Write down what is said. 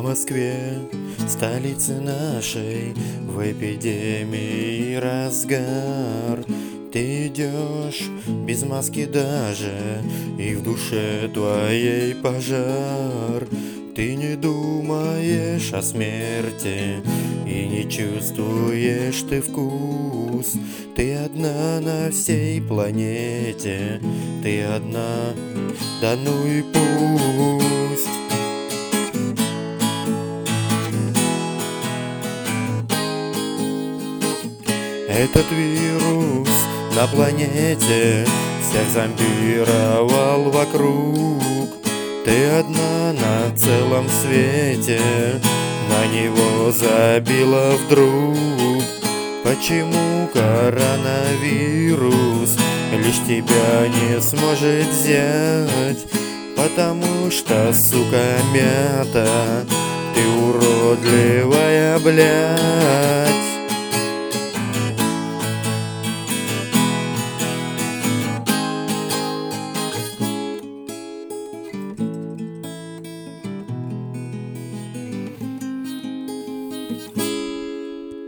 По Москве, столице нашей, в эпидемии разгар. Ты идешь без маски даже, и в душе твоей пожар. Ты не думаешь о смерти и не чувствуешь ты вкус. Ты одна на всей планете, ты одна, да ну и пусть. Этот вирус на планете всех зомбировал вокруг. Ты одна на целом свете, на него забила вдруг. Почему коронавирус лишь тебя не сможет взять? Потому что, сука, мята, ты уродливая, блядь.